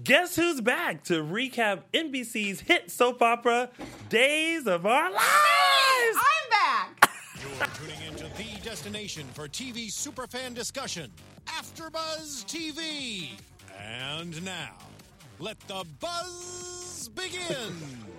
Guess who's back to recap NBC's hit soap opera, Days of Our Lives? I'm back! You're tuning into the destination for TV superfan discussion, AfterBuzz TV. And now, let the buzz begin.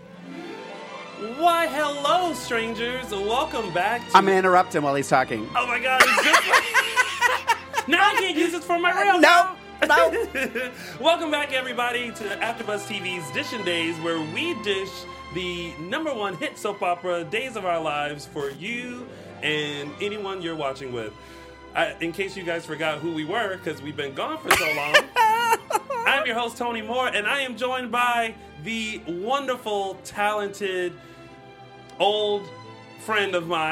Why, hello, strangers. Welcome back to... I'm going to interrupt him while he's talking. Oh, my God. It's just... Now I can't use this for my real No. Welcome back, everybody, to AfterBuzz TV's Dishin' Days, where we dish the #1 hit soap opera, Days of Our Lives, for you and anyone you're watching with. In case you guys forgot who we were, because we've been gone for so long, I'm your host, Tony Moore, and I am joined by the wonderful, talented, old friend of mine,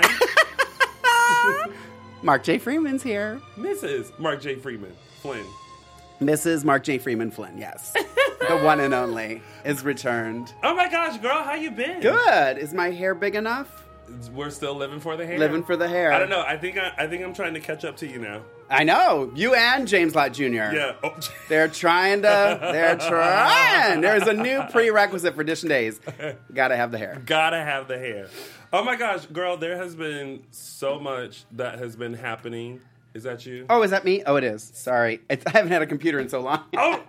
Mark J. Freeman's here. Mrs. Mark J. Freeman Flynn. Mrs. Mark J. Freeman Flynn, yes. The one and only is returned. Oh my gosh, girl, how you been? Good. Is my hair big enough? We're still living for the hair. Living for the hair. I don't know. I think I'm trying to catch up to you now. I know. You and James Lott Jr. Yeah. Oh. They're trying. There's a new prerequisite for Dishin' Days. Gotta have the hair. Gotta have the hair. Oh my gosh, girl, there has been so much that has been happening. Is that you? Oh, is that me? Oh, it is. Sorry. I haven't had a computer in so long. Oh.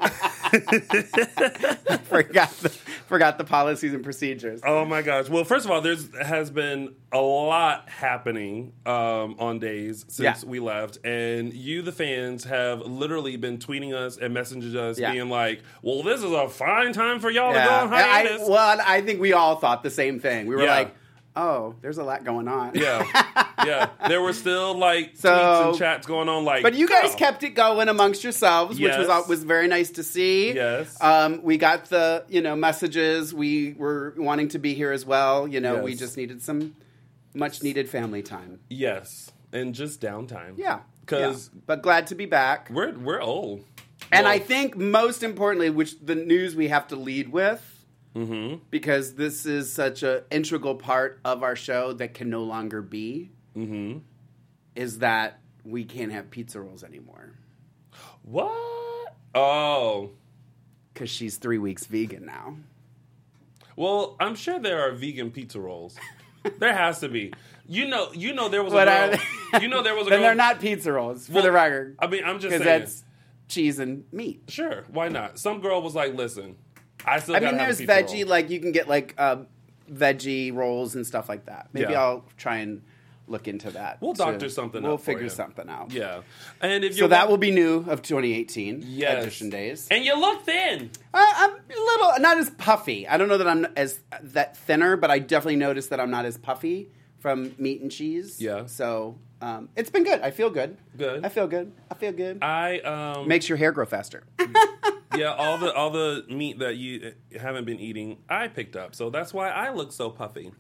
Forgot the policies and procedures. Oh my gosh. Well, first of all, has been a lot happening on Days since we left. And you, the fans, have literally been tweeting us and messaging us being like, well, this is a fine time for y'all to go on hiatus. I think we all thought the same thing. We were like, oh, there's a lot going on. Yeah. There were still tweets and chats going on. But you guys kept it going amongst yourselves, which was very nice to see. Yes. We got the messages. We were wanting to be here as well. We just needed some much needed family time. Yes, and just downtime. Yeah. Because but glad to be back. We're old, and I think most importantly, which the news we have to lead with. Mm-hmm. Because this is such an integral part of our show that can no longer be, is that we can't have pizza rolls anymore. What? Oh. Because she's 3 weeks vegan now. Well, I'm sure there are vegan pizza rolls. There has to be. You know there was a What girl. are they? There was a girl. Then they're not pizza rolls, for the record. I mean, I'm just saying. Because that's cheese and meat. Sure, why not? Some girl was like, listen, I still gotta have there's a pizza veggie, roll. like you can get veggie rolls and stuff like that. Maybe I'll try and look into that. We'll doctor something We'll up for figure you. something out. Yeah. And if so that will be new of 2018 Yes. Dishin' Days. And you look thin. I'm a little, not as puffy. I don't know that I'm that thinner, but I definitely noticed that I'm not as puffy from meat and cheese. Yeah. So it's been good. I feel good. Good. I feel good. Makes your hair grow faster. Yeah, all the meat that you haven't been eating, I picked up. So that's why I look so puffy.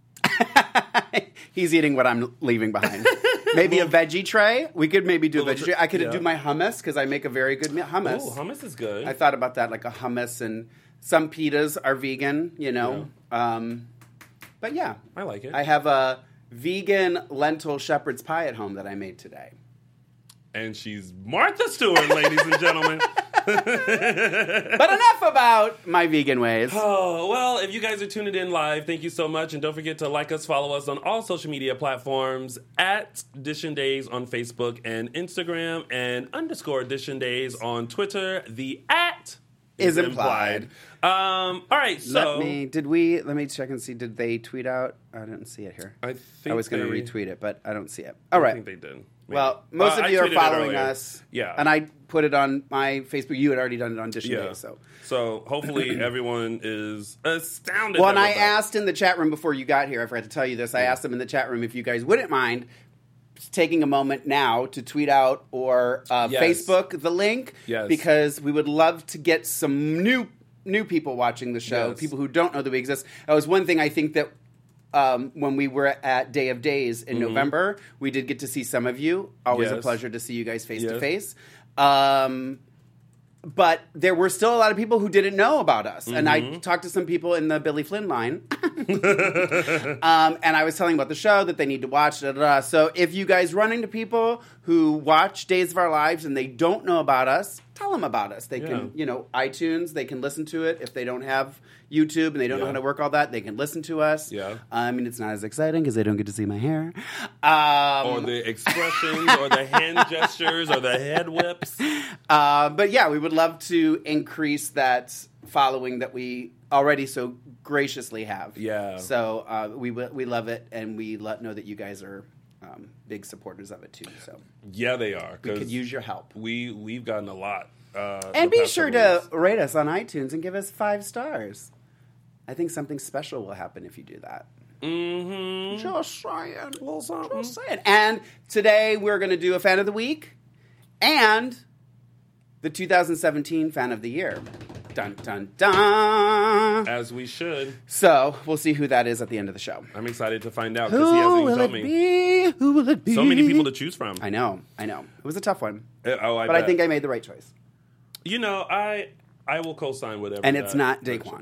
He's eating what I'm leaving behind. Maybe a veggie tray. We could maybe do a veggie tray. I could do my hummus because I make a very good hummus. Oh, hummus is good. I thought about that, like a hummus, and some pitas are vegan, but yeah. I like it. I have a vegan lentil shepherd's pie at home that I made today. And she's Martha Stewart, ladies and gentlemen. But enough about my vegan ways. Oh, well, if you guys are tuning in live, thank you so much. And don't forget to like us, follow us on all social media platforms at Dishin' Days on Facebook and Instagram, and _Dishin' Days on Twitter. The @ is implied. All right, so... Let me check and see. Did they tweet out? I didn't see it here. I was going to retweet it, but I don't see it. All right. I think they did. Maybe. Well, most of you are following us. Yeah. And I put it on my Facebook. You had already done it on Dishin' Days. So hopefully everyone is astounded. Well, and I asked in the chat room before you got here, I forgot to tell you this, I asked them in the chat room if you guys wouldn't mind taking a moment now to tweet out or Facebook the link. Yes. Because we would love to get some new people watching the show, people who don't know that we exist. That was one thing I think that when we were at Day of Days in November, we did get to see some of you. Always a pleasure to see you guys face to face. But there were still a lot of people who didn't know about us. And I talked to some people in the Billy Flynn line. And I was telling about the show, that they need to watch. So if you guys run into people who watch Days of Our Lives and they don't know about us, tell them about us. They can, iTunes, they can listen to it. If they don't have YouTube and they don't know how to work all that, they can listen to us. Yeah. I mean, it's not as exciting because they don't get to see my hair. Or the expressions, or the hand gestures, or the head whips. But yeah, we would love to increase that following that we already so graciously have. Yeah. So we love it, and we know that you guys are big supporters of it too. So Yeah, they are. we could use your help. We've gotten a lot. And be sure to rate us on iTunes and give us 5 stars. I think something special will happen if you do that. Mm-hmm. Just saying. Just saying. And today we're going to do a Fan of the Week and the 2017 Fan of the Year. Dun, dun, dun. As we should. So we'll see who that is at the end of the show. I'm excited to find out because he hasn't even told me. Who will it be? So many people to choose from. I know. It was a tough one. But I think I made the right choice. I will co-sign whatever. And it's not Daquan.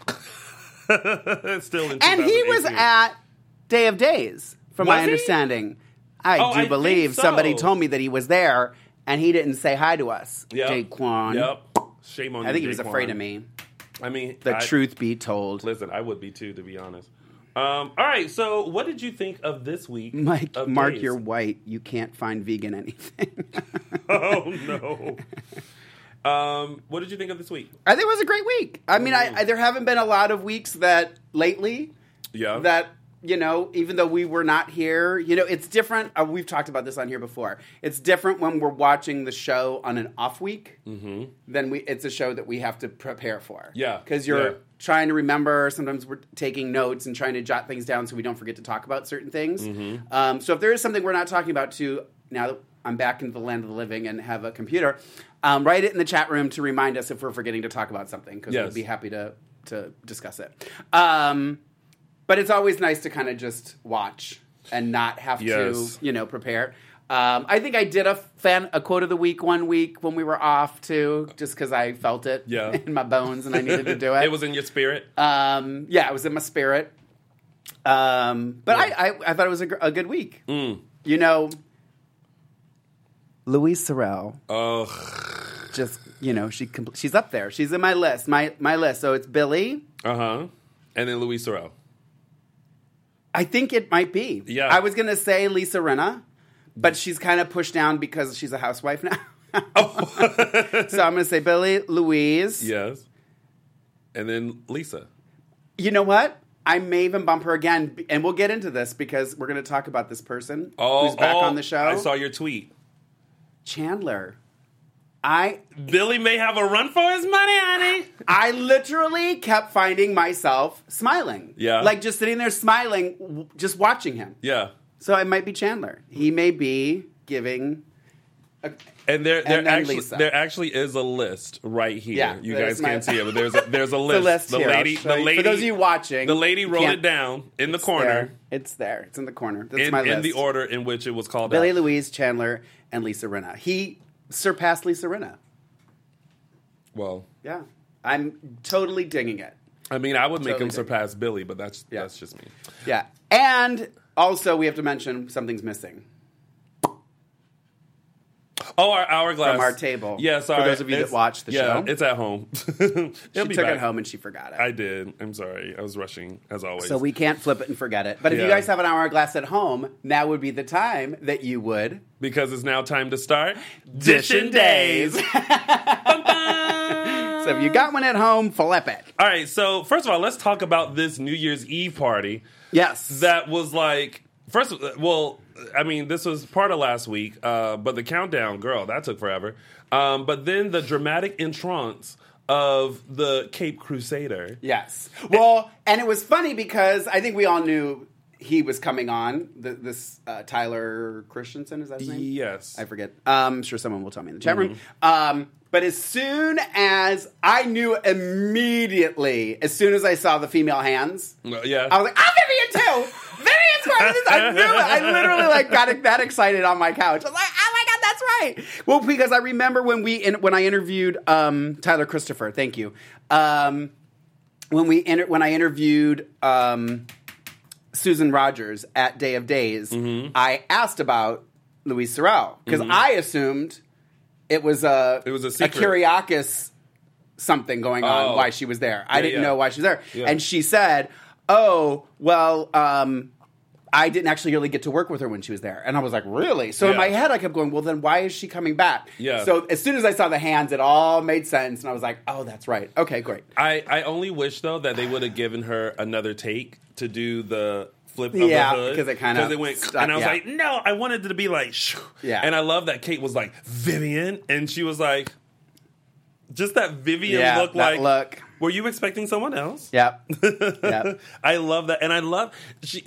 It's still in 2018. And he was at Day of Days, from my he? understanding. I believe think so. somebody told me that he was there, and he didn't say hi to us. Yep. Daquan. Yep. Shame on you, I think he was Daquan. afraid of me. I mean, The truth be told. Listen, I would be too, to be honest. All right, so what did you think of this week? Mike, Mark, Days? you're white. You can't find vegan anything. Oh, no. What did you think of this week? I think it was a great week. I mean, there haven't been a lot of weeks that lately that, even though we were not here, it's different. We've talked about this on here before. It's different when we're watching the show on an off week than it's a show that we have to prepare for. Yeah. Because you're trying to remember. Sometimes we're taking notes and trying to jot things down so we don't forget to talk about certain things. So if there is something we're not talking about too, now that I'm back into the land of the living and have a computer, write it in the chat room to remind us if we're forgetting to talk about something, because we'll be happy to discuss it. But it's always nice to kind of just watch and not have to, prepare. I think I did a quote of the week one week when we were off too, just because I felt it in my bones and I needed to do it. It was in your spirit? It was in my spirit. But I thought it was a good week. Louise Sorel. Just, she's up there. She's in my list. My list. So it's Billy. And then Louise Sorel. I think it might be. Yeah. I was going to say Lisa Rinna, but she's kind of pushed down because she's a housewife now. So I'm going to say Billy, Louise. Yes. And then Lisa. You know what? I may even bump her again, and we'll get into this because we're going to talk about this person who's back on the show. I saw your tweet. Chandler. Billy may have a run for his money, honey. I literally kept finding myself smiling. Yeah. Like just sitting there smiling, just watching him. Yeah. So it might be Chandler. He may be giving... And there actually is a list right here. Yeah, you guys can't see it, but there's a list. list the here. lady, For those of you watching, the lady wrote it down in the corner. It's there. It's in the corner. That's my list. In the order in which it was called Billy, out. Louise, Chandler, and Lisa Rinna. He surpassed Lisa Rinna. Well, yeah, I'm totally dinging it. I mean, I would make him surpass Billy, but that's just me. Yeah, and also we have to mention something's missing. Oh, our hourglass. From our table. Yeah, sorry. For those of you that watch the show. Yeah, it's at home. She took it home and she forgot it. I did. I'm sorry. I was rushing, as always. So we can't flip it and forget it. But if you guys have an hourglass at home, now would be the time that you would... Because it's now time to start... Dishin' Days! So if you got one at home, flip it. All right, so first of all, let's talk about this New Year's Eve party. Yes. That was like... I mean, this was part of last week, but the countdown, girl, that took forever. But then the dramatic entrance of the Cape Crusader. Yes. Well, and it was funny because I think we all knew he was coming on. This Tyler Christensen, is that his name? Yes. I forget. I'm sure someone will tell me in the chat room. But as soon as I knew immediately, as soon as I saw the female hands, I was like, I'm Vivian too! Vivian's part of this! I knew it! I literally got that excited on my couch. I was like, oh my God, that's right! Well, because I remember when I interviewed Tyler Christopher, thank you. When I interviewed Susan Rogers at Day of Days, I asked about Louise Sorel. Because I assumed it was a secret. Kyriakis something going on why she was there. I didn't know why she was there. Yeah. And she said, oh, well, I didn't actually really get to work with her when she was there. And I was like, really? So in my head, I kept going, well, then why is she coming back? Yeah. So as soon as I saw the hands, it all made sense. And I was like, oh, that's right. Okay, great. I only wish, though, that they would have given her another take to do the flip of the hood. Because it kind of went, stuck, and I was like, no, I wanted it to be like, shoo. Yeah. And I love that Kate was like, Vivian, and she was like, just that Vivian look that like, look. Were you expecting someone else? Yep. Yep. I love that, and I love she.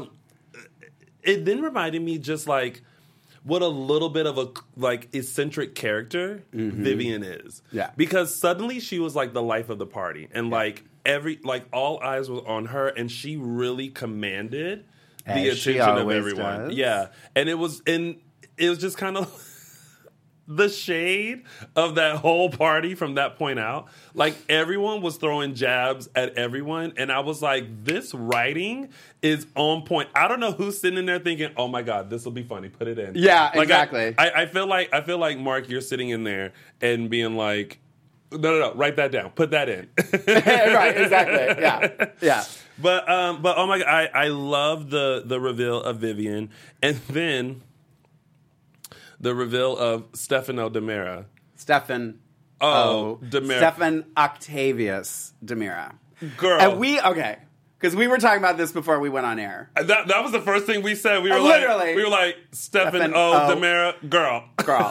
It then reminded me just like what a little bit of a like eccentric character Vivian is. Yeah. Because suddenly she was like the life of the party, and like all eyes were on her, and she really commanded the As she attention of always everyone. does. Yeah, and it was just kind of. The shade of that whole party from that point out, like everyone was throwing jabs at everyone, and I was like, this writing is on point. I don't know who's sitting in there thinking, oh my God, this will be funny, put it in. Yeah, like exactly. I feel like Mark, you're sitting in there and being like, no, write that down, put that in. Right, exactly. Yeah. But oh my God, I love the reveal of Vivian, and then the reveal of Stefano DiMera. Stefan DiMera. Stefan Octavius DiMera. Girl. And because we were talking about this before we went on air. That was the first thing we said. We were Literally. like, Stefan DiMera, girl.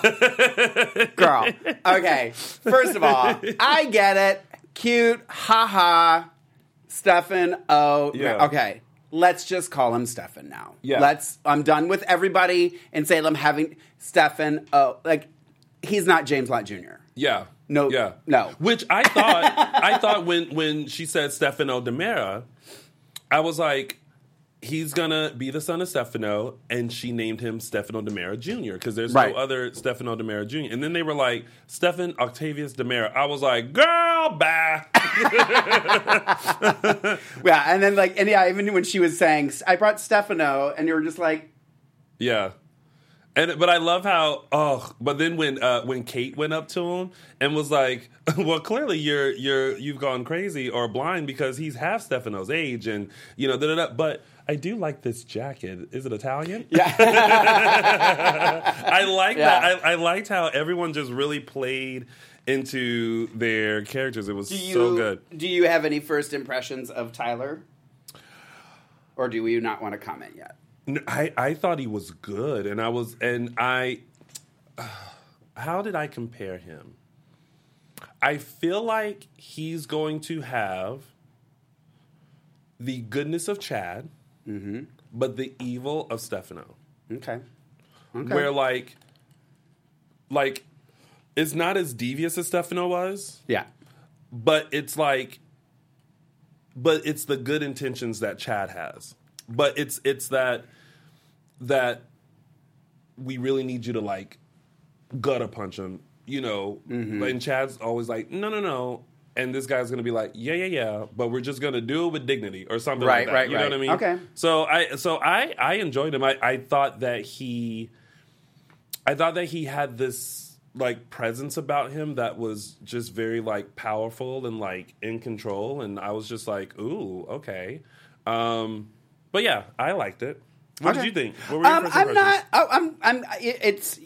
Girl. Okay. First of all, I get it. Cute. Ha. Stefan Yeah. Okay. Let's just call him Stefan now. Yeah. I'm done with everybody in Salem having Stefan like he's not James Lott Jr. Yeah. No. Yeah. No. Which I thought when she said Stefano DiMera, I was like, he's gonna be the son of Stefano, and she named him Stefano DiMera Jr. because there's no other Stefano DiMera Jr. And then they were like, Stefan Octavius DiMera. I was like, girl, bye. Yeah, and then even when she was saying, I brought Stefano, and you were just like, yeah. But I love how but then when Kate went up to him and was like, well, clearly you've gone crazy or blind because he's half Stefano's age, and but I do like this jacket. Is it Italian? Yeah. I like that. I liked how everyone just really played into their characters. It was so good. Do you have any first impressions of Tyler? Or do you not want to comment yet? I thought he was good, how did I compare him? I feel like he's going to have the goodness of Chad, but the evil of Stefano. Okay. Where like it's not as devious as Stefano was. Yeah. But it's the good intentions that Chad has. But it's that we really need you to like gutter punch him, And Chad's always like, no. And this guy's gonna be like, yeah, but we're just gonna do it with dignity or something like that. Right. You know what I mean? Okay. So I enjoyed him. I thought that he had this like presence about him that was just very like powerful and like in control, and I was just like, ooh, okay. But yeah, I liked it. What did you think? What were your first impressions?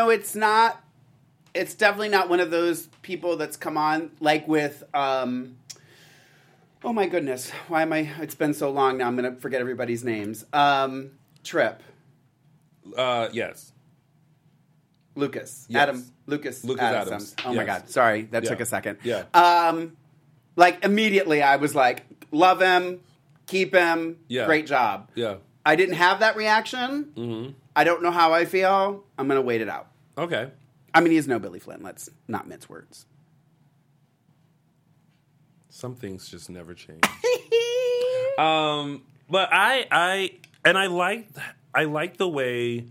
It's definitely not one of those people that's come on like with oh my goodness, it's been so long now I'm gonna forget everybody's names. Trip. Yes. Lucas. Yes. Lucas Adams. Oh my God. Sorry. That took a second. Yeah. Like immediately I was like, love him, keep him, great job. Yeah. I didn't have that reaction. Mm-hmm. I don't know how I feel. I'm going to wait it out. Okay. I mean, he's no Billy Flynn. Let's not mince words. Some things just never change. But I like the way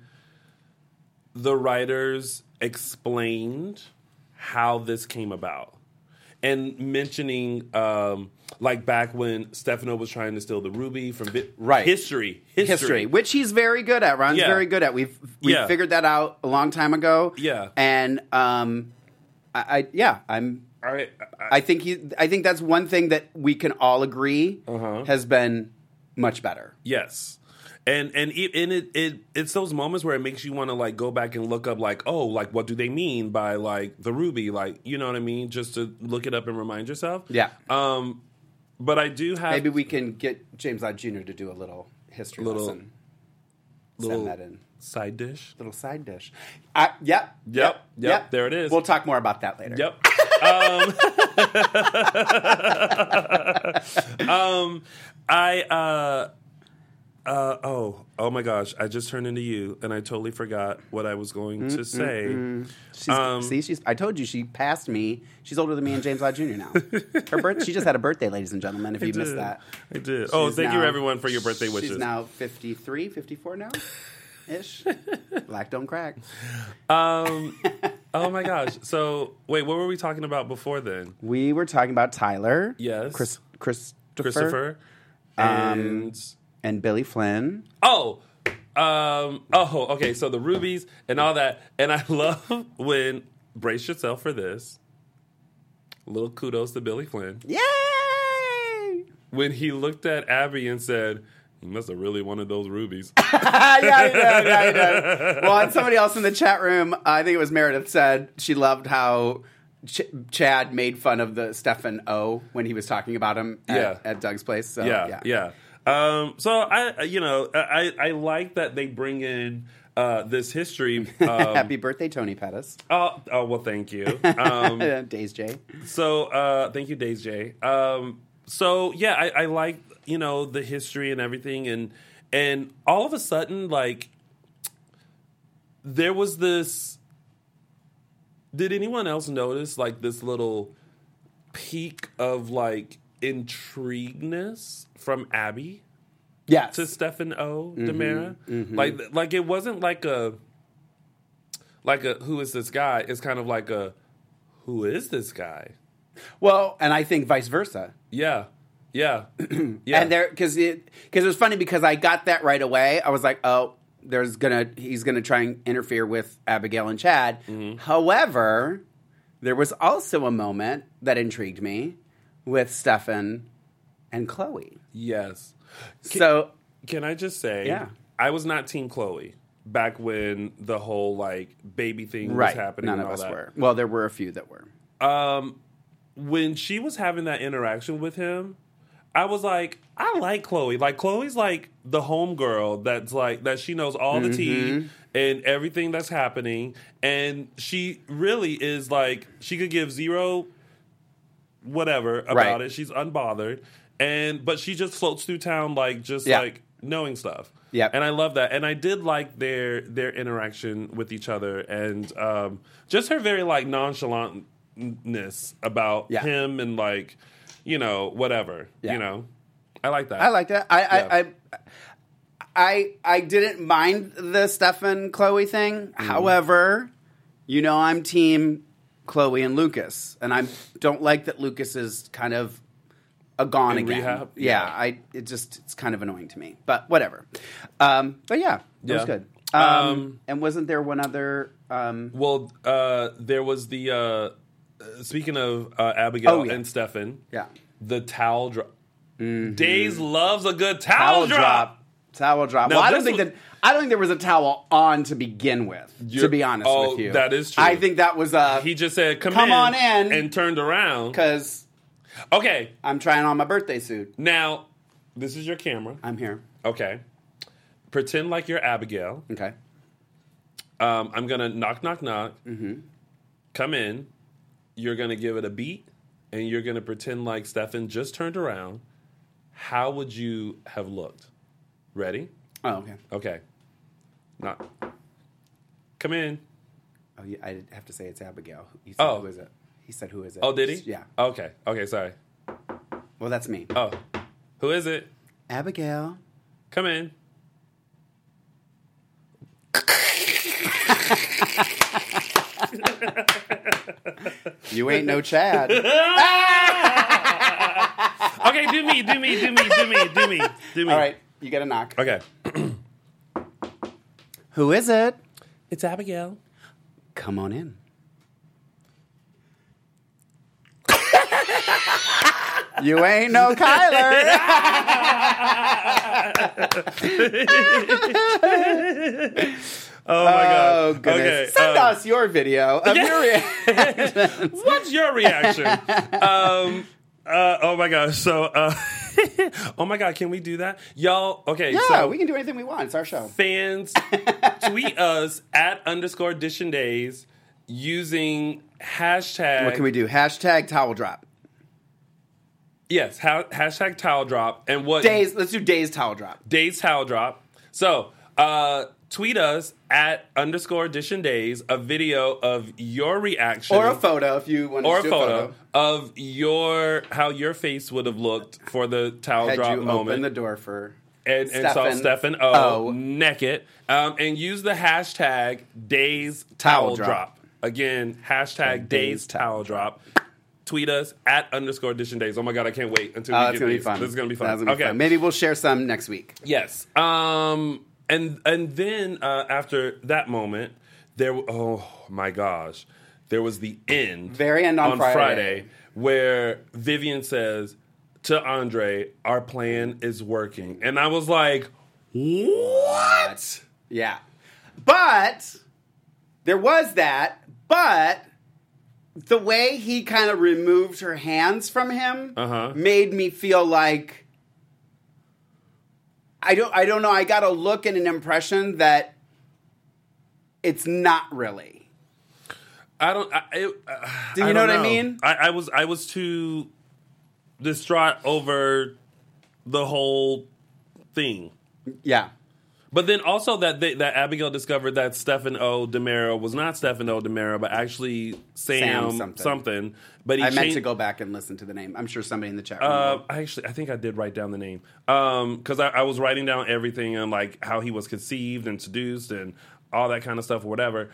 the writers explained how this came about. and mentioning like back when Stefano was trying to steal the ruby from history, which he's very good at. Ron's very good at. We've figured that out a long time ago. Yeah, and I think that's one thing that we can all agree has been much better. Yes. And it's those moments where it makes you want to like go back and look up like, oh, like what do they mean by like the ruby, like, you know what I mean, just to look it up and remind yourself. Yeah. But I do have maybe we can get James Lott Jr. to do a little history lesson. Send that in. Side dish. Little side dish. Yep. There it is. We'll talk more about that later. Yep. Oh my gosh! I just turned into you, and I totally forgot what I was going to say. I told you she passed me. She's older than me and James Lott Jr. now. She just had a birthday, ladies and gentlemen. If you missed that, I did. Thank you everyone for your birthday wishes. She's now 53, 54 now, ish. Black don't crack. Oh my gosh! So wait, what were we talking about before then? We were talking about Tyler. Yes, Christopher, and Billy Flynn. Okay. So the rubies and all that, and I love when, brace yourself for this. Little kudos to Billy Flynn. Yay! When he looked at Abby and said, "You must have really wanted those rubies." Yeah, he did. Well, and somebody else in the chat room, I think it was Meredith, said she loved how Chad made fun of the Stefan O when he was talking about him at Doug's place. So, yeah. So I like that they bring in this history. Happy birthday, Tony Pettis. Oh, well, thank you. Days J. So, thank you, Days J. I like, the history and everything. And all of a sudden, like, there was this... Did anyone else notice, like, this little peak of, like, intrigueness from Abby? Yes. To Stefan O. DiMera? Like, it wasn't like a, who is this guy? It's kind of like a, who is this guy? Well, and I think vice versa. Yeah. And because it was funny because I got that right away. I was like, oh, he's gonna try and interfere with Abigail and Chad. However, there was also a moment that intrigued me with Stefan and Chloe. Yes. Can I just say, I was not Team Chloe back when the whole like baby thing was happening. None and of all us that. were. Well, there were a few that were. When she was having that interaction with him, I was like, I like Chloe. Like, Chloe's like the homegirl that's like, that she knows all the tea and everything that's happening. And she really is like, she could give zero whatever about it. She's unbothered. But she just floats through town like, like knowing stuff. Yeah. And I love that. And I did like their interaction with each other. And just her very like nonchalantness about him and like, whatever. I like that. I like that. I didn't mind the Stefan Chloe thing. However, I'm team Chloe and Lucas, and I don't like that Lucas is kind of a gone again. Rehab? It's kind of annoying to me, but whatever. But it was good. And wasn't there one other? There was the. Speaking of Abigail and Stefan, the towel drop. Days loves a good towel drop. Towel drop. Now, well, I don't think there was a towel on to begin with. To be honest with you, that is true. I think that was he just said, "Come on in," and turned around because I'm trying on my birthday suit. Now, this is your camera. I'm here. Okay, pretend like you're Abigail. Okay. I'm gonna knock. Mm-hmm. Come in. You're gonna give it a beat, and you're gonna pretend like Stefan just turned around. How would you have looked? Ready? Oh, okay. Okay. Knock. Come in. Oh, yeah, I have to say it's Abigail. He said, who is it? He said, who is it? Oh, did he? Yeah. Okay, sorry. Well, that's me. Oh. Who is it? Abigail. Come in. You ain't no Chad. Okay, do me. All right, you get a knock. Okay. Who is it? It's Abigail. Come on in. You ain't no Kyler. Oh my God. Oh, goodness. Okay, Send us your video of your reaction. What's your reaction? Oh my gosh. So, oh my God, can we do that? Y'all, okay. Yeah, so we can do anything we want. It's our show. fans, tweet us @_ Dish and Days using hashtag. What can we do? Hashtag towel drop. Yes, hashtag towel drop. And what? Days. Let's do days towel drop. Days towel drop. So, tweet us @_ Dish and Days a video of your reaction. Or a photo if you want to do a photo. Of how your face would have looked for the towel Had drop you moment. open the door for and saw Stefan O naked. And use the hashtag Days Towel Drop. Again, hashtag Days Towel Drop. Tweet us @_ Dish and Days. Oh my God, I can't wait until we get gonna be these. fun. This is going to be fun. That's gonna be fun. Maybe we'll share some next week. Yes. And then after that moment, oh my gosh, there was the end. Very end on Friday, where Vivian says to Andre, "Our plan is working," and I was like, "What?" Yeah, but there was that. But the way he kind of removed her hands from him made me feel like I don't know. I got a look and an impression that it's not really. Do you know what I mean? I was too distraught over the whole thing. Yeah. But then also that Abigail discovered that Stefan O. DiMera was not Stefan O. DiMera, but actually Sam something. But I meant to go back and listen to the name. I'm sure somebody in the chat room will. I think I did write down the name. Because I was writing down everything and like how he was conceived and seduced and all that kind of stuff or whatever.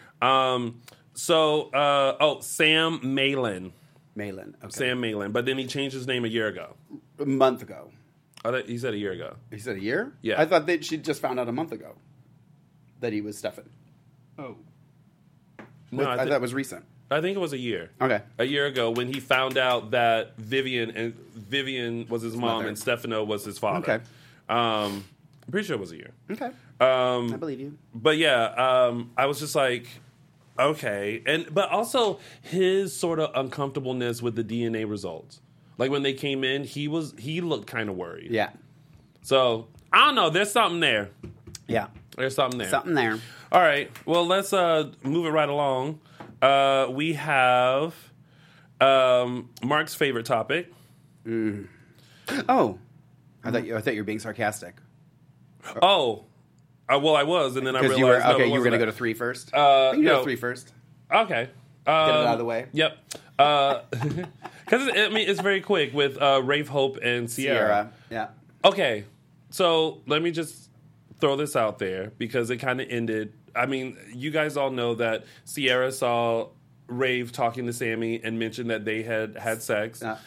Sam Malin. Malin. Okay. Sam Malin. But then he changed his name a year ago. A month ago. He said a year ago. He said a year? Yeah. I thought that she just found out a month ago that he was Stefan. Oh. No, I thought that was recent. I think it was a year. Okay. A year ago when he found out that Vivian was his mom mother. and Stefano was his father. Okay. I'm pretty sure it was a year. Okay. I believe you. But yeah, I was just like, okay. But also his sort of uncomfortableness with the DNA results. Like when they came in, he looked kind of worried. Yeah. So I don't know. There's something there. Yeah. There's something there. Something there. All right. Well, let's move it right along. We have Mark's favorite topic. Oh, I thought you were being sarcastic. Oh, well, I was, and then I realized you were no, okay. it You were wasn't going to go that. to 3 first. You can go to 3 first. Okay. Get it out of the way. Yep. Because it's very quick with Rafe, Hope, and Sierra. Yeah. Okay, so let me just throw this out there because it kind of ended. I mean, you guys all know that Sierra saw Rafe talking to Sammy and mentioned that they had sex. Yeah.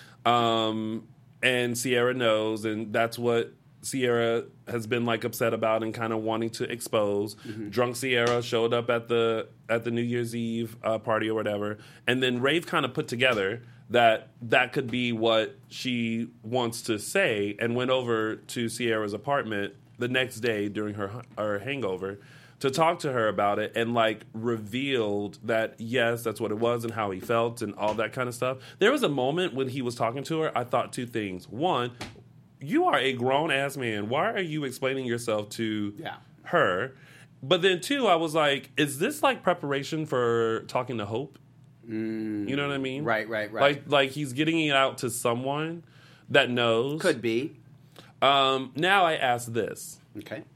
And Sierra knows, and that's what Sierra has been like upset about and kind of wanting to expose. Mm-hmm. Drunk Sierra showed up at the New Year's Eve party or whatever, and then Rafe kind of put together that could be what she wants to say, and went over to Sierra's apartment the next day during her hangover to talk to her about it, and like revealed that yes, that's what it was and how he felt and all that kind of stuff. There was a moment when he was talking to her, I thought 2 things. One, you are a grown-ass man. Why are you explaining yourself to her? But then 2, I was like, is this like preparation for talking to Hope? You know what I mean? Right. Like he's getting it out to someone that knows. Could be. Now I ask this. Okay.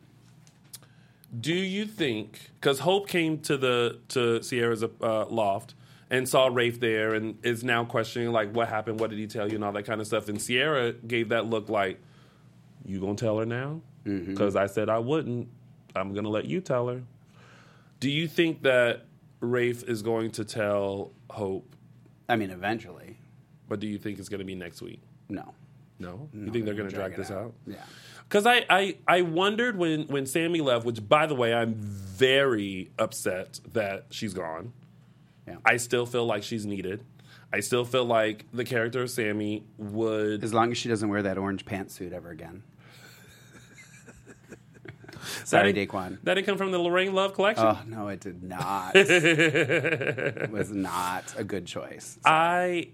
Do you think, because Hope came to Sierra's loft and saw Rafe there and is now questioning, like, what happened, what did he tell you, and all that kind of stuff, and Sierra gave that look like, you gonna tell her now? Because I said I wouldn't. I'm gonna let you tell her. Do you think that Rafe is going to tell Hope I mean, eventually. But do you think it's going to be next week? No. No? You think they're going to drag this out? Yeah. Because I wondered when Sammy left, which, by the way, I'm very upset that she's gone. Yeah. I still feel like she's needed. I still feel like the character of Sammy would... As long as she doesn't wear that orange pantsuit ever again. Sorry, Daquan. That didn't come from the Lorraine Love collection? Oh, no, it did not. It was not a good choice. I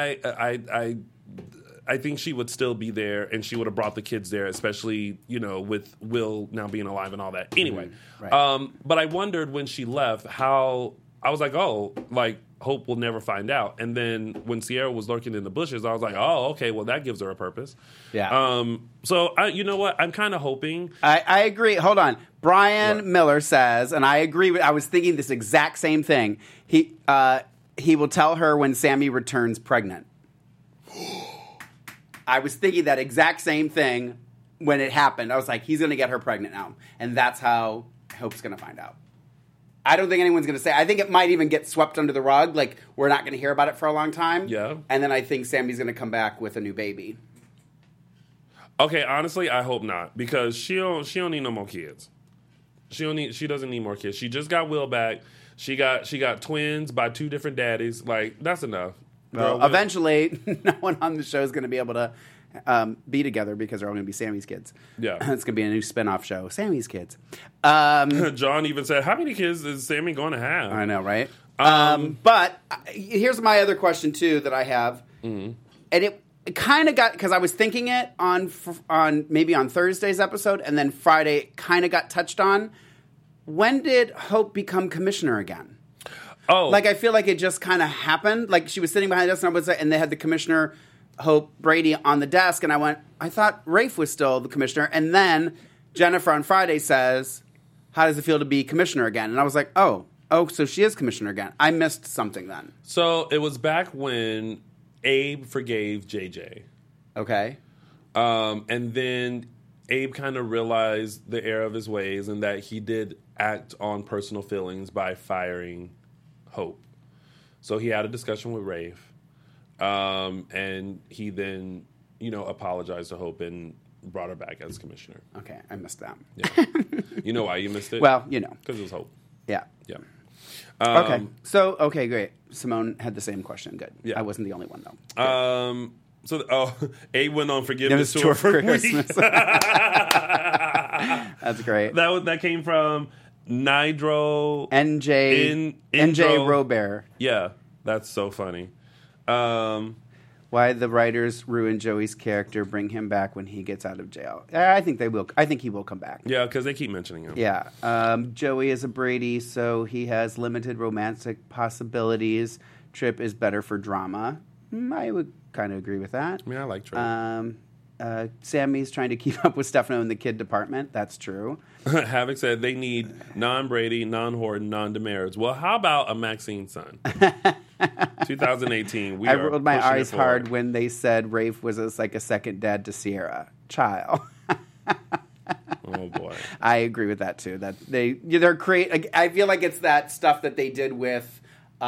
think she would still be there, and she would have brought the kids there, especially, with Will now being alive and all that. Anyway, right. But I wondered when she left how... I was like, Hope will never find out. And then when Sierra was lurking in the bushes, I was like, oh, okay, well, that gives her a purpose. Yeah. So, you know what? I'm kind of hoping... I agree. Hold on. Brian Miller says, and I agree with... I was thinking this exact same thing. He will tell her when Sammy returns pregnant. I was thinking that exact same thing when it happened. I was like, he's going to get her pregnant now. And that's how Hope's going to find out. I don't think anyone's going to say. I think it might even get swept under the rug. Like, we're not going to hear about it for a long time. Yeah. And then I think Sammy's going to come back with a new baby. Okay, honestly, I hope not. Because she don't need no more kids. She doesn't need more kids. She just got Will back. She got twins by 2 different daddies. Like, that's enough. Well, eventually, no one on the show is going to be able to be together because they're all going to be Sammy's kids. Yeah. It's going to be a new spinoff show, Sammy's Kids. John even said, how many kids is Sammy going to have? I know, right? But here's my other question, too, that I have. Mm-hmm. And it kind of got, because I was thinking it on maybe on Thursday's episode, and then Friday it kind of got touched on. When did Hope become commissioner again? Oh. Like, I feel like it just kind of happened. Like, she was sitting behind the desk, and they had the commissioner, Hope Brady, on the desk, and I thought Rafe was still the commissioner. And then Jennifer on Friday says, how does it feel to be commissioner again? And I was like, oh, so she is commissioner again. I missed something then. So it was back when Abe forgave JJ. Okay. And then Abe kind of realized the error of his ways and that he did act on personal feelings by firing Hope. So he had a discussion with Rafe. And he then, apologized to Hope and brought her back as commissioner. Okay, I missed that. Yeah. You know why you missed it? Well, because it was Hope. Yeah. Yeah. Okay. So, okay, great. Simone had the same question. Good. Yeah. I wasn't the only one, though. Abe went on forgiveness tour tour for weeks. Christmas. That's great. That came from Nidro NJ Robert. Yeah, that's so funny. Why the writers ruin Joey's character, bring him back when he gets out of jail. I think they will. I think he will come back. Yeah, because they keep mentioning him. Yeah. Joey is a Brady, so he has limited romantic possibilities. Trip is better for drama. I would kind of agree with that. I mean, I like Trip. Sammy's trying to keep up with Stefano in the kid department. That's true. Havoc said they need non-Brady, non-Horton, non-Demers. Well, how about a Maxine son? 2018. I rolled my eyes hard when they said Rafe was like a second dad to Sierra. Child. Oh boy. I agree with that too. That they're create. I feel like it's that stuff that they did with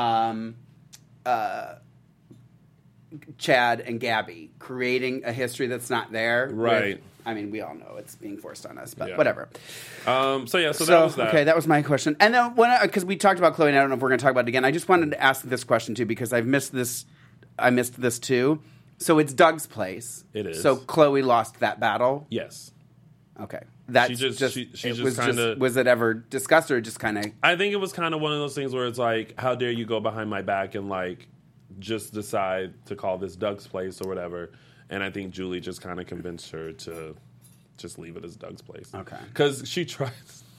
Chad and Gabby, creating a history that's not there. Right. We all know it's being forced on us, but yeah. whatever. So that was that. Okay, that was my question. And then because we talked about Chloe, and I don't know if we're going to talk about it again. I just wanted to ask this question too because I've missed this. I missed this too. So it's Doug's place. It is. So Chloe lost that battle. Yes. Okay. That's she just kind of. Was it ever discussed or just kind of? I think it was kind of one of those things where it's like, how dare you go behind my back and like just decide to call this Doug's place or whatever. And I think Julie just kind of convinced her to just leave it as Doug's place. Okay. Because she tried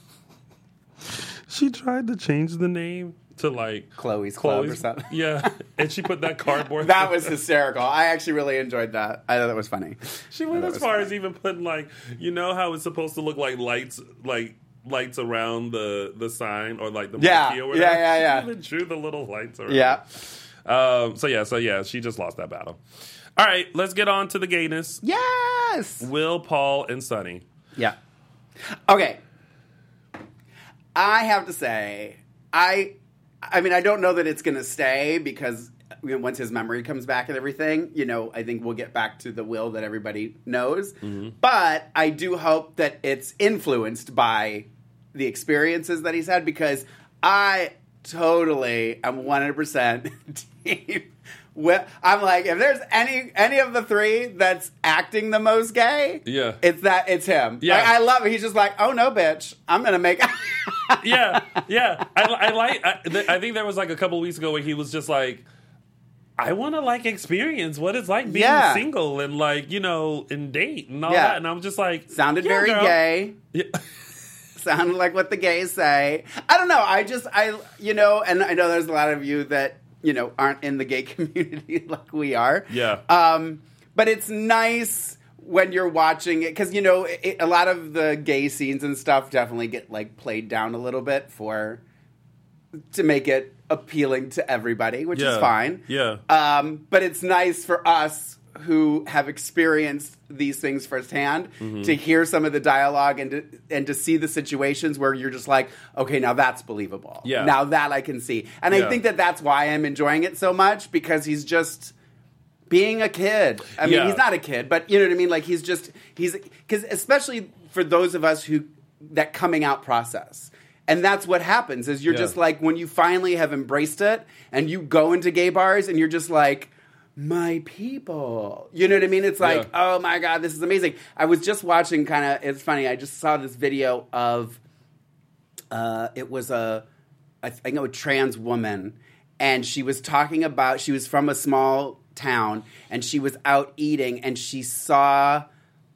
to change the name to like Chloe's Club or something. Yeah. And she put that cardboard. That was hysterical. I actually really enjoyed that. I thought that was funny. She went as far as even putting like, how it's supposed to look like lights around the sign or like the marquee or whatever. Yeah. She even drew the little lights around. Yeah. So she just lost that battle. All right, let's get on to the gayness. Yes! Will, Paul, and Sonny. Yeah. Okay. I have to say, I don't know that it's going to stay because once his memory comes back and everything, I think we'll get back to the Will that everybody knows. Mm-hmm. But I do hope that it's influenced by the experiences that he's had, because I totally am 100% team. I'm like, if there's any of the three that's acting the most gay, it's him. Yeah. Like, I love it. He's just like, oh no, bitch, I'm gonna make. yeah. I think there was like a couple weeks ago where he was just like, I want to like experience what it's like being single and like and date and all that, and I'm just like, sounded very gay. Yeah. Sounded like what the gays say. I don't know. And I know there's a lot of you that aren't in the gay community like we are. Yeah. But it's nice when you're watching it, because, a lot of the gay scenes and stuff definitely get, like, played down a little bit to make it appealing to everybody, which is fine. Yeah. But it's nice for us who have experienced these things firsthand to hear some of the dialogue and to see the situations where you're just like, okay, now that's believable. Yeah. Now that I can see. And I think that's why I'm enjoying it so much, because he's just being a kid. I mean, he's not a kid, but you know what I mean? Like, because especially for those of us that coming out process. And that's what happens, is you're just like, when you finally have embraced it and you go into gay bars and you're just like, my people. You know what I mean? It's like, oh my God, this is amazing. I was just watching it's funny, I just saw this video of, it was I think a trans woman, and she was talking about, she was from a small town, and she was out eating, and she saw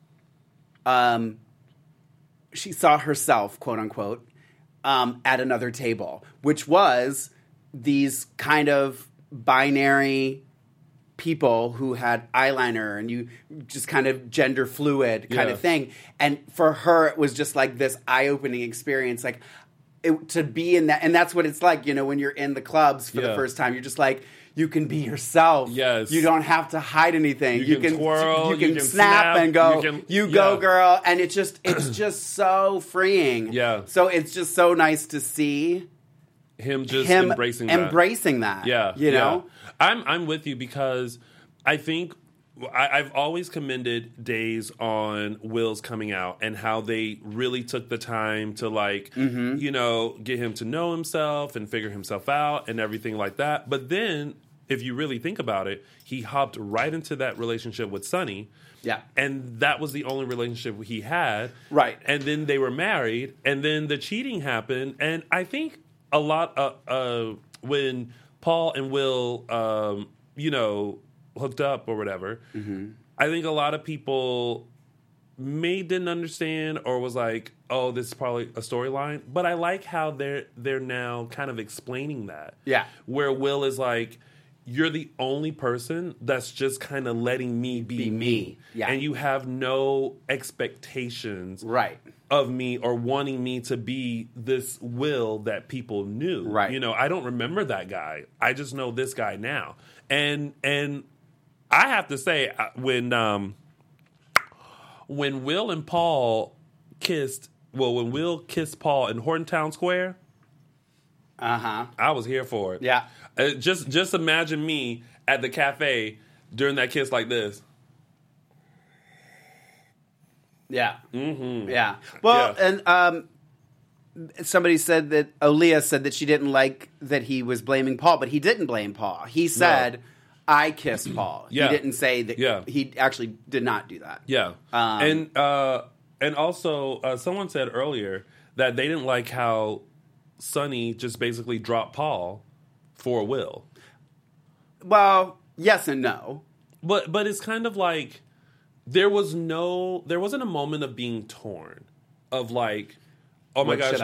herself, quote unquote, at another table, which was these kind of binary people who had eyeliner and you just kind of gender fluid kind of thing. And for her, it was just like this eye-opening experience, like to be in that. And that's what it's like, when you're in the clubs for the first time, you're just like, you can be yourself. Yes. You don't have to hide anything. You can twirl. You can snap and go, go girl. And it's just so freeing. Yeah. So it's just so nice to see him embracing that. Yeah. Yeah. I'm with you, because I think I've always commended Days on Will's coming out and how they really took the time to get him to know himself and figure himself out and everything like that. But then, if you really think about it, he hopped right into that relationship with Sonny. Yeah. And that was the only relationship he had. Right. And then they were married, and then the cheating happened. And I think a lot when Paul and Will, hooked up or whatever, I think a lot of people didn't understand or was like, oh, this is probably a storyline. But I like how they're now kind of explaining that. Yeah. Where Will is like, you're the only person that's just kind of letting me be me. Yeah. And you have no expectations right. of me or wanting me to be this Will that people knew. Right. I don't remember that guy. I just know this guy now. And I have to say, when Will and Paul kissed, when Will kissed Paul in Hortontown Square, I was here for it. Yeah. Just imagine me at the cafe during that kiss like this. Yeah. Mm-hmm. Yeah. Well, and somebody said that, Aaliyah said that she didn't like that he was blaming Paul, but he didn't blame Paul. He said, I kissed Paul. Yeah. He didn't say that he actually did not do that. Yeah. And also, someone said earlier that they didn't like how Sonny just basically dropped Paul for Will. Well, yes and no. But it's kind of like there wasn't a moment of being torn, of like, oh my gosh,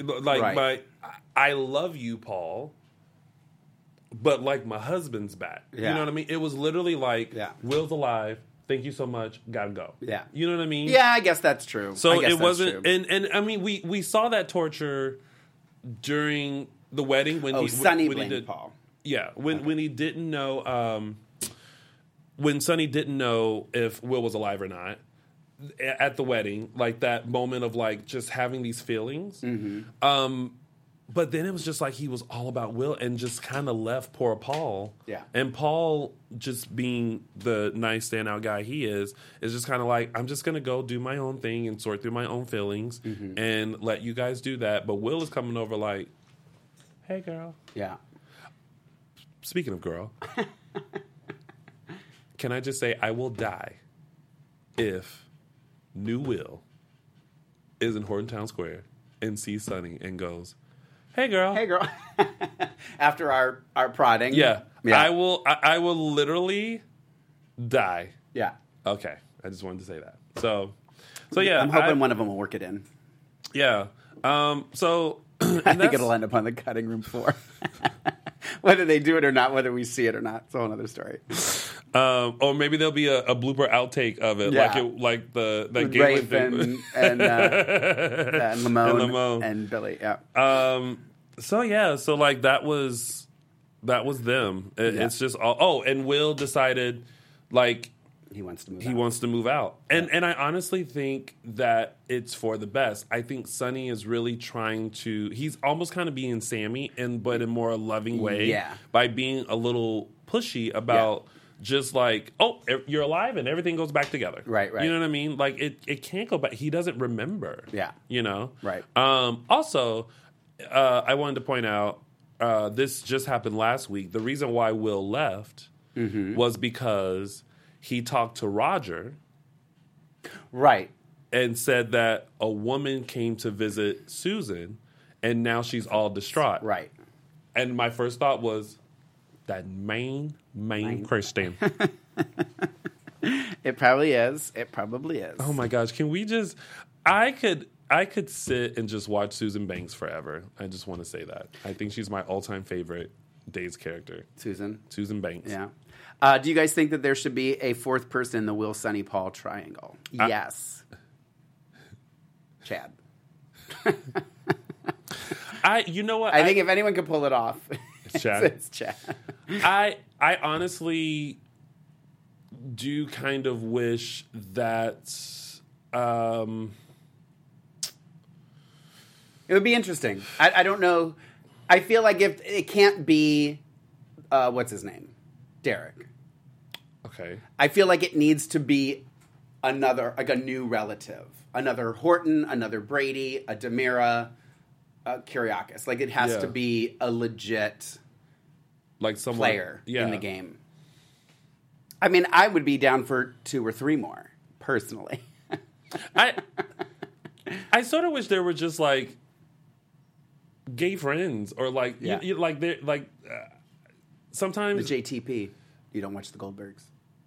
I love you, Paul, but like my husband's back. Yeah. You know what I mean? It was literally like, Will's alive. Thank you so much. Gotta go. Yeah. You know what I mean? Yeah, I guess that's true. So it wasn't, and I mean, we saw that torture during the wedding when Sonny blamed Paul. Yeah, when he didn't know, when Sonny didn't know if Will was alive or not at the wedding, like that moment of like just having these feelings. Mm-hmm. But then it was just like he was all about Will and just kind of left poor Paul. Yeah. And Paul, just being the nice standout guy he is just kind of like, I'm just going to go do my own thing and sort through my own feelings and let you guys do that. But Will is coming over like, hey, girl. Yeah. Speaking of girl, can I just say I will die if new Will is in Horton Town Square and sees Sunny and goes, hey, girl. Hey, girl. After our prodding. Yeah. Yeah. I will literally die. Yeah. Okay. I just wanted to say that. So yeah. I'm hoping one of them will work it in. Yeah. So I think it'll end up on the cutting room floor. Whether they do it or not, whether we see it or not, it's a whole other story. Or maybe there'll be a blooper outtake of it, Yeah. like the With Galen Rafe thing. and Lamone and Billy. Yeah. So yeah, so like that was them. It's just all. Oh, and Will decided like He wants to move. he wants to move out, and I honestly think that it's for the best. I think Sonny is really trying to. He's almost kind of being Sammy, but in more a loving way. Yeah. By being a little pushy about. Yeah. Just like, oh, you're alive and everything goes back together. Right. You know what I mean? Like, it can't go back. He doesn't remember. Yeah. You know? Right. Also, I wanted to point out, this just happened last week. The reason why Will left was because he talked to Roger. Right. And said that a woman came to visit Susan and now she's all distraught. Right. And my first thought was, that main Christian. It probably is. It probably is. Oh my gosh, can we just I could sit and just watch Susan Banks forever. I just want to say that. I think she's my all-time favorite Days character. Susan Banks. Yeah. Do you guys think that there should be a fourth person in the Will, Sonny, Paul triangle? Yes. Chad. You know what? I think if anyone could pull it off, it's Chad. It's Chad. I honestly do kind of wish that it would be interesting. I don't know. I feel like if it can't be what's his name? Derek. Okay. I feel like it needs to be another, like a new relative. Another Horton, another Brady, a Demira, a Kyriakis. Like it has to be a legit like someone player in the game. I mean, I would be down for 2 or 3 more, personally. I sort of wish there were just like gay friends or like you like they're like sometimes the JTP. You don't watch the Goldbergs.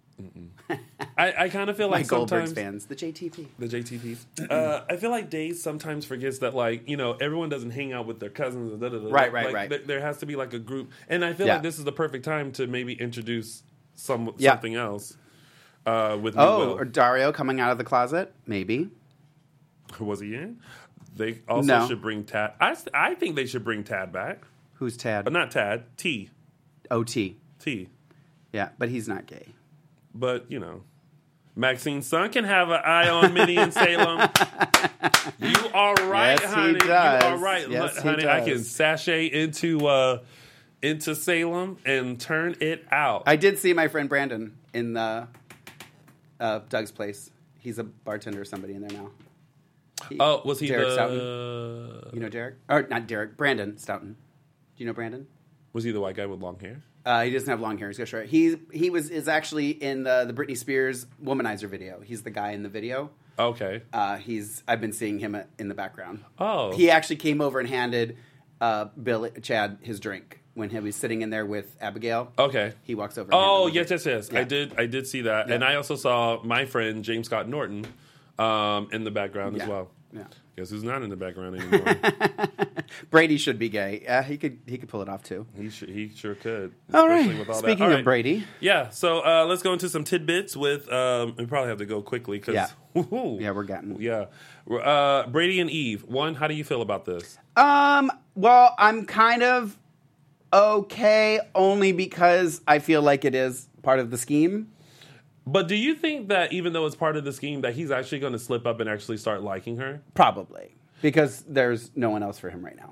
I kind of feel like sometimes Goldbergs fans, the JTP. The JTP. I feel like Days sometimes forgets that, like, you know, everyone doesn't hang out with their cousins. And Right. There has to be like a group, and I feel like this is the perfect time to maybe introduce something else with Will. Or Dario coming out of the closet, maybe. Was he in? They also should bring Tad. I think they should bring Tad back. Who's Tad? Not Tad. T. OT. T. Yeah, but he's not gay. But, you know, Maxine's son can have an eye on Minnie in Salem. You are right, yes, honey. He does. You are right, yes, honey. He does. I can sashay into Salem and turn it out. I did see my friend Brandon in the Doug's place. He's a bartender or somebody in there now. Was he Derek the... Stoughton? You know Derek? Or not Derek, Brandon Stoughton. Do you know Brandon? Was he the white guy with long hair? He doesn't have long hair. He's got short. He is actually in the Britney Spears Womanizer video. He's the guy in the video. Okay. I've been seeing him in the background. Oh. He actually came over and handed Chad his drink when he was sitting in there with Abigail. Okay. He walks over. And Oh, handed him yes. Yeah. I did see that. Yeah. And I also saw my friend James Scott Norton in the background as well. Yeah. Guess who's not in the background anymore? Brady should be gay. He could pull it off too. He sure could. All right. With all Speaking that. of Brady, yeah. So let's go into some tidbits with. We probably have to go quickly because we're getting Brady and Eve. One, how do you feel about this? Well, I'm kind of okay, only because I feel like it is part of the scheme. But do you think that even though it's part of the scheme, that he's actually going to slip up and actually start liking her? Probably. Because there's no one else for him right now.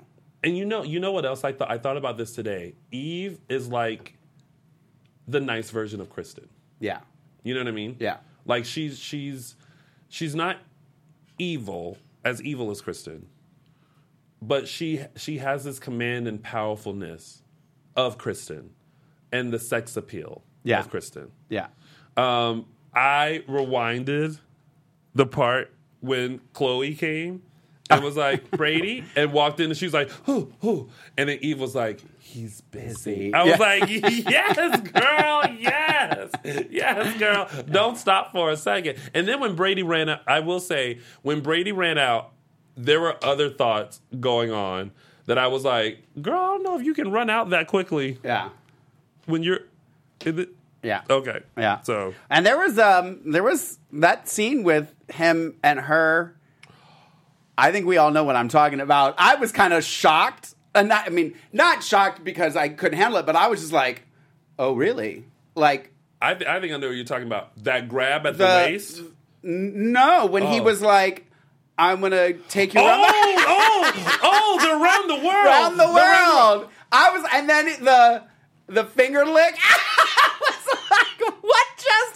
And you know what else I thought? I thought about this today. Eve is like the nice version of Kristen. Yeah. You know what I mean? Yeah. Like she's not evil as Kristen, but she has this command and powerfulness of Kristen and the sex appeal of Kristen. Yeah. I rewinded the part when Chloe came and was like, Brady, and walked in and she was like, who? And then Eve was like, he's busy. I was like, yes, girl, yes. Yes, girl. Don't stop for a second. And then when Brady ran out, I will say, when Brady ran out, there were other thoughts going on that I was like, girl, I don't know if you can run out that quickly. Yeah. When you're... Yeah. Okay. Yeah. So... And there was that scene with him and her. I think we all know what I'm talking about. I was kind of shocked. And not shocked because I couldn't handle it, but I was just like, oh, really? Like... I think I know what you're talking about. That grab at the waist? No, when he was like... I'm gonna take you the around the world. Around the world. And then the finger lick. I was like, what just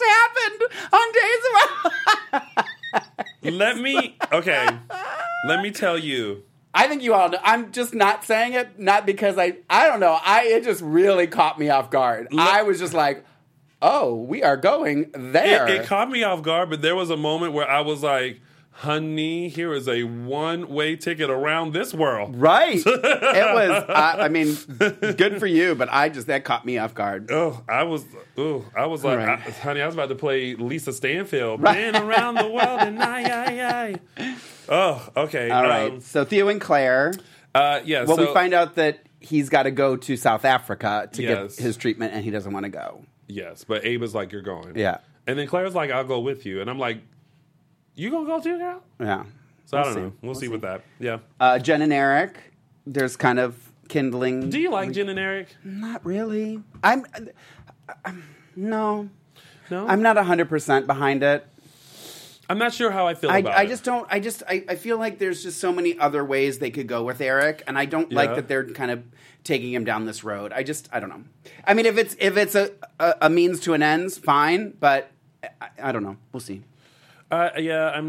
happened on Days of Let me tell you. I think you all know. I'm just not saying it, not because I don't know. It just really caught me off guard. I was just like, oh, we are going there. It caught me off guard, but there was a moment where I was like, honey, here is a one-way ticket around this world. Right. It was, good for you, but that caught me off guard. I was like, right. Honey, I was about to play Lisa Stanfield. Right. Been around the world and I. Oh, okay. All right. So Theo and Claire. Yeah. Well, we find out that he's got to go to South Africa to get his treatment, and he doesn't want to go. Yes, but Abe is like, you're going. Yeah. And then Claire's like, I'll go with you. And I'm like, you gonna go too, girl? Yeah. So I don't know. We'll see with that. Yeah. Jen and Eric, there's kind of kindling. Do you like Jen and Eric? Not really. No. No? I'm not 100% behind it. I'm not sure how I feel about it. I just don't. I feel like there's just so many other ways they could go with Eric, and I don't like that they're kind of taking him down this road. I don't know. I mean, if it's a means to an end, fine, but I don't know. We'll see. I'm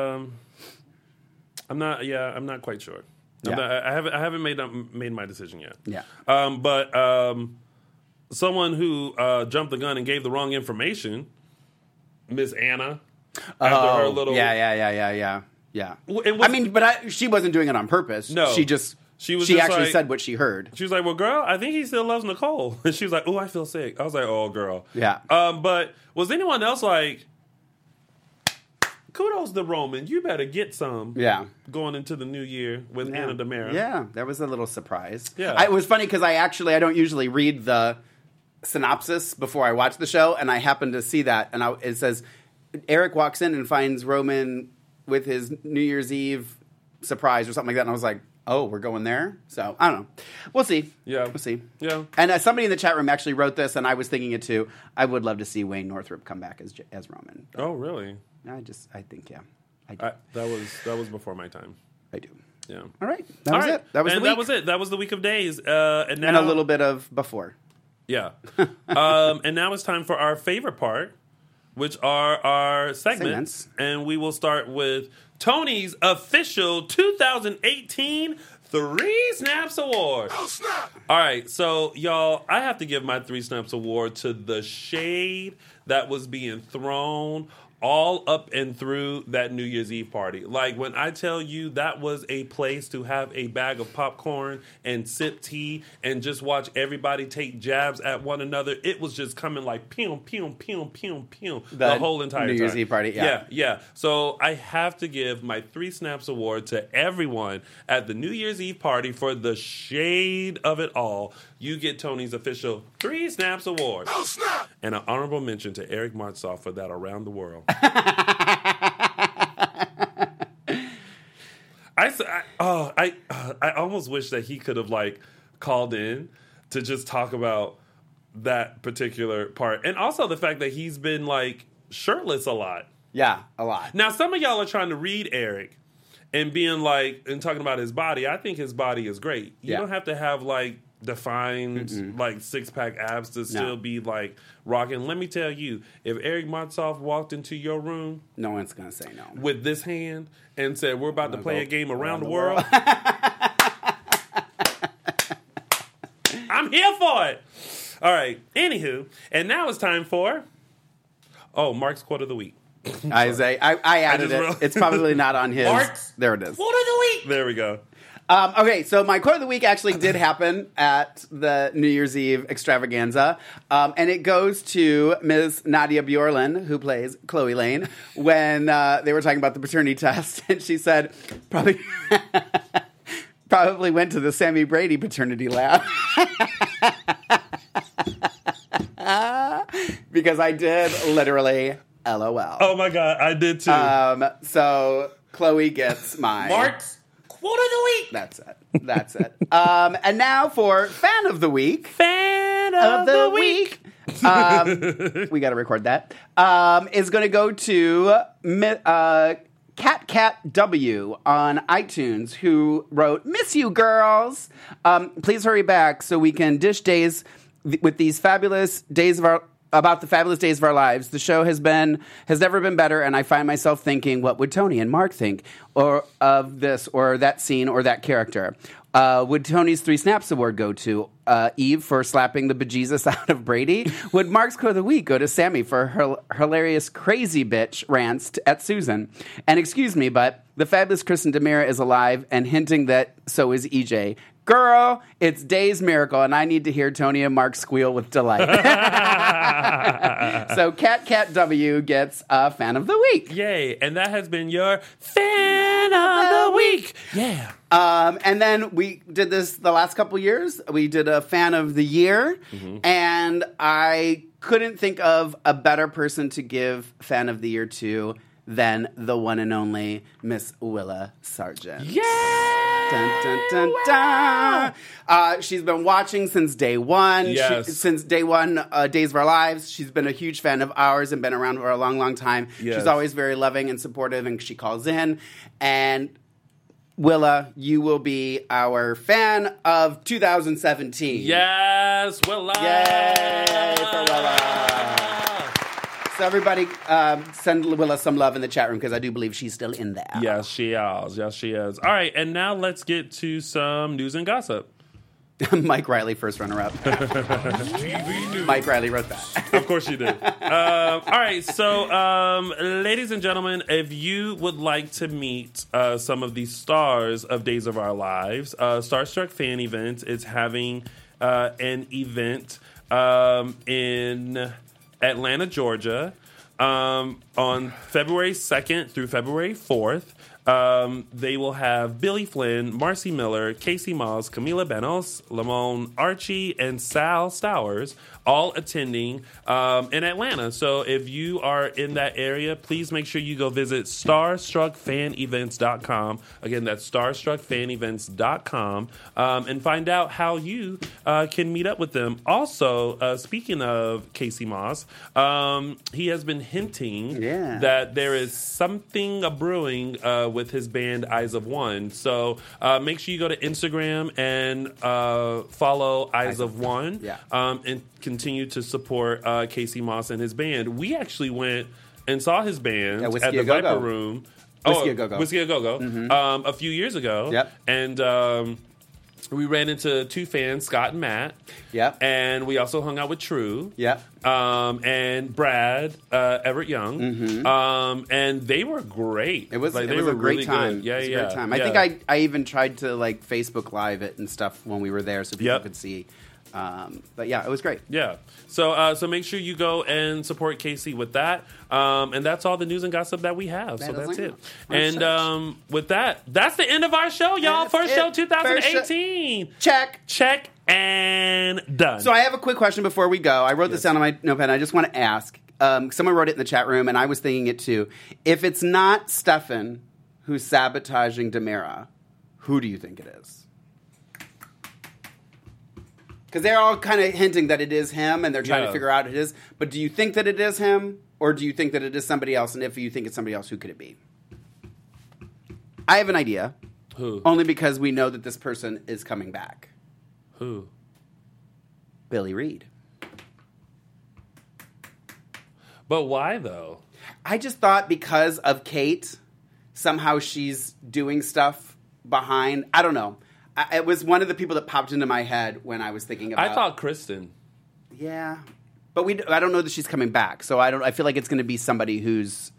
not quite sure. Yeah. I haven't made my decision yet. Yeah. But someone who jumped the gun and gave the wrong information, Miss Anna, after her little yeah. But she wasn't doing it on purpose. No, she actually like, said what she heard. She was like, "Well, girl, I think he still loves Nicole." And she was like, "Oh, I feel sick." I was like, "Oh, girl." Yeah. But was anyone else like? Kudos to Roman. You better get some. Yeah. Going into the new year with Anna DiMera. Yeah, that was a little surprise. Yeah. It was funny because I don't usually read the synopsis before I watch the show, and I happened to see that, and it says Eric walks in and finds Roman with his New Year's Eve surprise or something like that, and I was like, oh, we're going there? So, I don't know. We'll see. Yeah. We'll see. Yeah. And somebody in the chat room actually wrote this, and I was thinking it too. I would love to see Wayne Northrup come back as Roman. Oh, really? I think, yeah. I do. That was before my time. I do. Yeah. All right. That was it. That was the week. That was it. That was the week of days. And a little bit of before. Yeah. And now it's time for our favorite part, which are our segments. And we will start with Tony's official 2018 Three Snaps Award. Oh, snap! All right, so y'all, I have to give my Three Snaps Award to the shade that was being thrown all up and through that New Year's Eve party. Like, when I tell you that was a place to have a bag of popcorn and sip tea and just watch everybody take jabs at one another, it was just coming like pew, pew, pew, pew, pew the whole entire time. New Year's Eve party, yeah. Yeah. So I have to give my Three Snaps Award to everyone at the New Year's Eve party for the shade of it all. You get Tony's official Three Snaps Award. Oh, snap! And an honorable mention to Eric Martzoff for that Around the World. I almost wish that he could have like called in to just talk about that particular part, and also the fact that he's been like shirtless a lot. Yeah, a lot. Now, some of y'all are trying to read Eric and being like, and talking about his body, I think his body is great. You don't have to have like defined like 6-pack abs to still be like rocking. Let me tell you, if Eric Martsolf walked into your room, no one's gonna say no with this hand and said, "We're about to play a game around the world." I'm here for it. All right. Anywho, and now it's time for Mark's quote of the week. I added it. It's probably not on his. Mark's there it is. Quote of the week. There we go. Okay, so my quote of the week actually did happen at the New Year's Eve extravaganza, and it goes to Ms. Nadia Bjorlin, who plays Chloe Lane, when they were talking about the paternity test, and she said, probably went to the Sammy Brady paternity lab. Because I did literally LOL. Oh my God, I did too. So Chloe gets my... Mark's quote of the week. That's it. And now for Fan of the Week. Fan of the week. We got to record that. Is going to go to Cat W on iTunes, who wrote, "Miss you, girls. Please hurry back so we can dish days with these fabulous days about the fabulous days of our lives. The show has never been better, and I find myself thinking, what would Tony and Mark think or of this or that scene or that character? Would Tony's 3 Snaps Award go to Eve for slapping the bejesus out of Brady? Would Mark's Quote of the Week go to Sammy for her hilarious crazy bitch rants at Susan? And excuse me, but the fabulous Kristen DeMira is alive and hinting that so is EJ. Girl, it's Day's Miracle, and I need to hear Tony and Mark squeal with delight." So Cat W gets a Fan of the Week. Yay. And that has been your Fan of the Week. Yeah. And then we did this the last couple years. We did a Fan of the Year, and I couldn't think of a better person to give Fan of the Year to than the one and only Miss Willa Sargent. Yeah! Dun, dun, dun, dun. She's been watching since day one. Yes. Since day one, Days of Our Lives. She's been a huge fan of ours and been around for a long, long time. Yes. She's always very loving and supportive, and she calls in. And Willa, you will be our fan of 2017. Yes, Willa! Yay for Willa! So everybody, send Willa some love in the chat room because I do believe she's still in there. Yes, she is. Yes, she is. All right, and now let's get to some news and gossip. Mike Riley, first runner-up. Mike Riley wrote that. Of course you did. All right, so ladies and gentlemen, if you would like to meet some of the stars of Days of Our Lives, Starstruck Fan Events is having an event in Atlanta, Georgia, on February 2nd through February 4th. They will have Billy Flynn, Marcy Miller, Casey Moss, Camila Benos, Lamone Archie, and Sal Stowers all attending in Atlanta. So if you are in that area, please make sure you go visit starstruckfanevents.com. Again, that's starstruckfanevents.com, and find out how you can meet up with them. Also, speaking of Casey Moss, he has been hinting that there is something brewing with his band Eyes of One. So make sure you go to Instagram and follow Eyes of One, and continue to support Casey Moss and his band. We actually went and saw his band at the Viper Room. Whiskey A Go-Go. Whiskey A Go-Go. A few years ago. Yep. And we ran into 2 fans, Scott and Matt. Yep. And we also hung out with True. Yep. And Brad Everett Young. And they were great. It was a great really time. Good. Yeah, Great time. I think I even tried to Facebook Live it and stuff when we were there so people could see. But yeah, it was great. Yeah. So make sure you go and support Casey with that. And that's all the news and gossip that we have. So that's it. And with that, that's the end of our show, y'all. First show 2018. Check and done. So I have a quick question before we go. I wrote this down on my notepad. I just want to ask. Someone wrote it in the chat room, and I was thinking it too. If it's not Stefan who's sabotaging DeMira, who do you think it is? Because they're all kind of hinting that it is him, and they're trying to figure out who it is. But do you think that it is him, or do you think that it is somebody else? And if you think it's somebody else, who could it be? I have an idea. Who? Only because we know that this person is coming back. Who? Billy Reed. But why, though? I just thought because of Kate, somehow she's doing stuff behind. I don't know. It was one of the people that popped into my head when I was thinking about. I thought Kristen. Yeah, but I don't know that she's coming back. So I feel like it's going to be somebody who's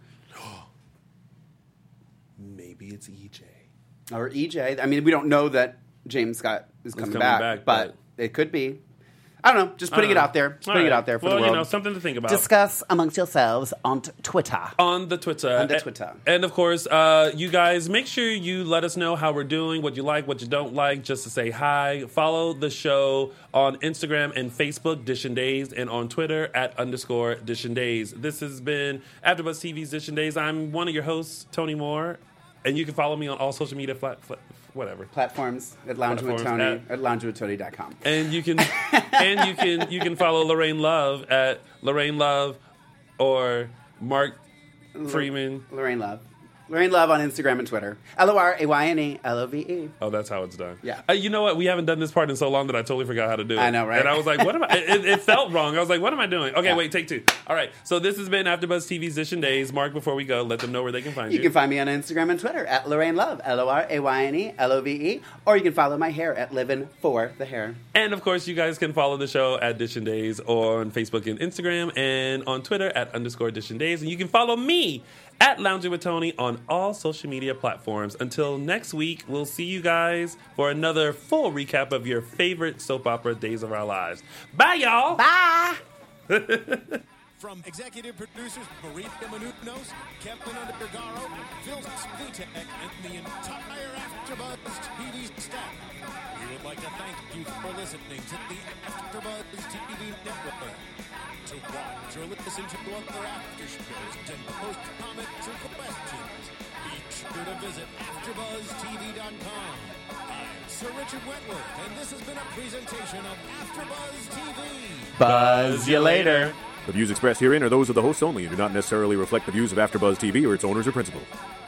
Maybe it's EJ. or EJ. I mean, we don't know that James Scott is coming back, but it could be. I don't know. Just putting it out there. Just putting it out there for the world. Something to think about. Discuss amongst yourselves on Twitter. On the Twitter. And of course, you guys, make sure you let us know how we're doing, what you like, what you don't like, just to say hi. Follow the show on Instagram and Facebook, Dish and Days, and on Twitter @ Dish and Days. This has been AfterBuzz TV's Dish and Days. I'm one of your hosts, Tony Moore, and you can follow me on all social media platforms at Lounge with Tony at loungewithtony.com. And you can you can follow Lorraine Love at Lorraine Love or Mark Freeman. Lorraine Love. Lorraine Love on Instagram and Twitter. LORAYNELOVE. Oh, that's how it's done. Yeah. You know what? We haven't done this part in so long that I totally forgot how to do it. I know, right? And I was like, what am I? It felt wrong. I was like, what am I doing? Okay, wait, take two. All right. So this has been AfterBuzz TV's Dish and Days. Mark, before we go, let them know where they can find you. You can find me on Instagram and Twitter at Lorraine Love, LORAYNELOVE, or you can follow my hair at Livin' for the Hair. And of course, you guys can follow the show at Dish and Days on Facebook and Instagram, and on Twitter at _Dish and Days. And you can follow me at Lounging with Tony on all social media platforms. Until next week, we'll see you guys for another full recap of your favorite soap opera Days of Our Lives. Bye, y'all. Bye. From executive producers Maria Menounos, Kevin Undergaro, Phil Svitek, and the entire AfterBuzz TV staff, we would like to thank you for listening to the AfterBuzz TV network. To watch or listen to other after shows and post comments or questions, be sure to visit AfterBuzzTV.com. I'm Sir Richard Wentworth, and this has been a presentation of AfterBuzz TV. Buzz you later. The views expressed herein are those of the hosts only and do not necessarily reflect the views of AfterBuzz TV or its owners or principals.